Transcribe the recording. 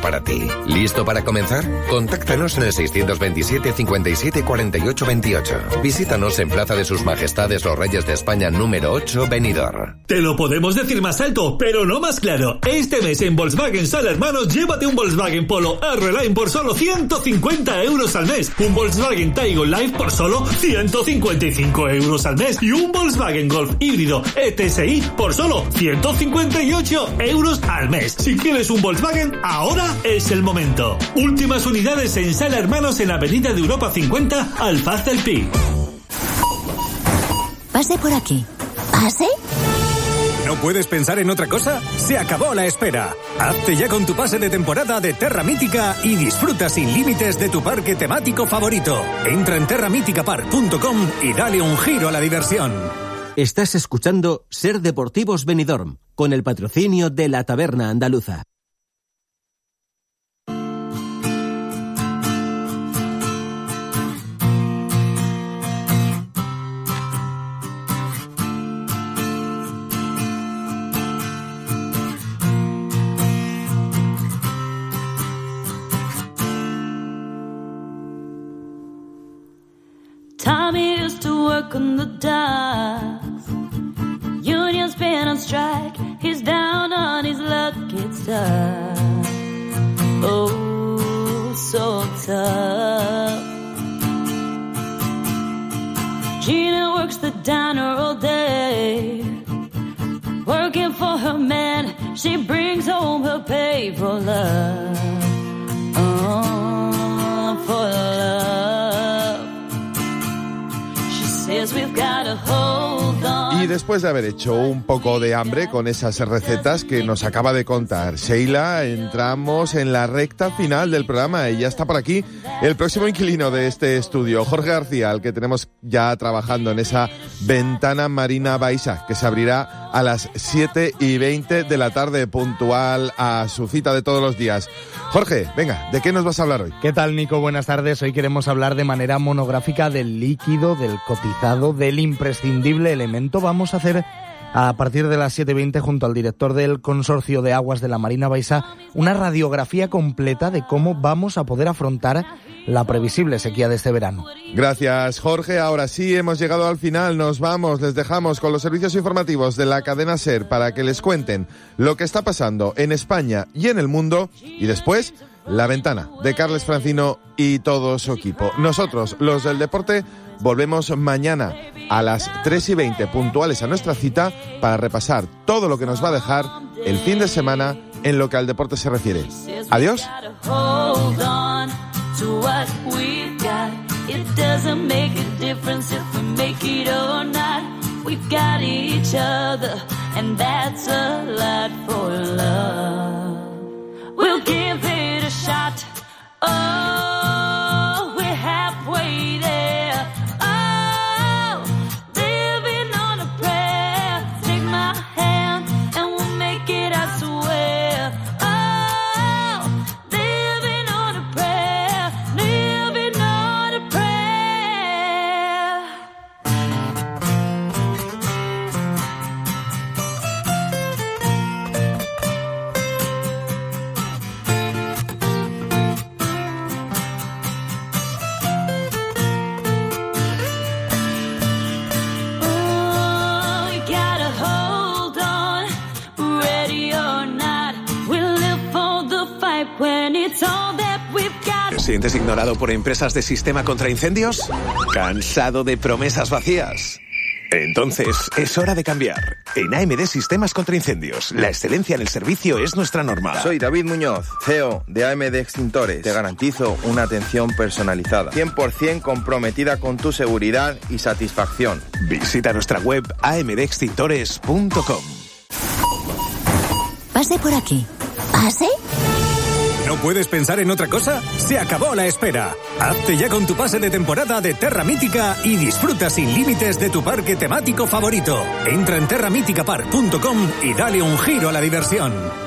para ti. ¿Listo para comenzar? Contáctanos en el 627 57 48 28. Visítanos en Plaza de Sus Majestades los Reyes de España número 8, Benidorm. Te lo podemos decir más alto, pero no más claro. Este mes en Volkswagen Sala Hermanos, llévate un Volkswagen Polo R-Line por solo 150 euros al mes. Un Volkswagen Taigo Live por solo 155 euros al mes. Y un Volkswagen Golf híbrido ETSI por solo 158 euros al mes. Si quieres un Volkswagen, ahora es el momento. Últimas unidades en Sala Hermanos en Avenida de Europa 50, Alfaz del Pi. Pase por aquí. ¿Pase? ¿No puedes pensar en otra cosa? Se acabó la espera. Hazte ya con tu pase de temporada de Terra Mítica y disfruta sin límites de tu parque temático favorito. Entra en terramiticapark.com y dale un giro a la diversión. Estás escuchando Ser Deportivos Benidorm, con el patrocinio de la Taberna Andaluza. Tommy used to work on the docks. Union's been on strike. He's down on his luck. It's tough. Oh, so tough. Gina works the diner all day. Working for her man. She brings home her pay for love. Oh, for love. Y después de haber hecho un poco de hambre con esas recetas que nos acaba de contar Sheila, entramos en la recta final del programa y ya está por aquí el próximo inquilino de este estudio, Jorge García, al que tenemos ya trabajando en esa ventana Marina Baixa, que se abrirá a las 7:20 de la tarde, puntual a su cita de todos los días. Jorge, venga, ¿de qué nos vas a hablar hoy? ¿Qué tal, Nico? Buenas tardes. Hoy queremos hablar de manera monográfica del líquido, del cotizado, del imprescindible elemento. Vamos a hacer, a partir de las 7:20, junto al director del Consorcio de Aguas de la Marina Baixa, una radiografía completa de cómo vamos a poder afrontar la previsible sequía de este verano. Gracias, Jorge. Ahora sí, hemos llegado al final. Nos vamos, les dejamos con los servicios informativos de la cadena SER para que les cuenten lo que está pasando en España y en el mundo. Y después, La Ventana, de Carles Francino y todo su equipo. Nosotros, los del deporte, volvemos mañana a las 3:20, puntuales a nuestra cita, para repasar todo lo que nos va a dejar el fin de semana en lo que al deporte se refiere. Adiós. To what we've got, it doesn't make a difference if we make it or not. We've got each other, and that's a lot for love. We'll give it a shot. Oh, we're halfway there. Oh, living on a prayer. Take my hand, and we'll make it, I swear. Oh, living on a prayer. Living on a prayer. Oh, you gotta hold on, ready or not. We'll live for the fight when it's all that we've got. ¿Te sientes ignorado por empresas de sistema contra incendios? ¿Cansado de promesas vacías? Entonces, es hora de cambiar. En AMD Sistemas contra Incendios, la excelencia en el servicio es nuestra norma. Soy David Muñoz, CEO de AMD Extintores. Te garantizo una atención personalizada, 100% comprometida con tu seguridad y satisfacción. Visita nuestra web amdextintores.com. Pase por aquí. ¿Pase? ¿No puedes pensar en otra cosa? Se acabó la espera. Hazte ya con tu pase de temporada de Terra Mítica y disfruta sin límites de tu parque temático favorito. Entra en terramiticapark.com y dale un giro a la diversión.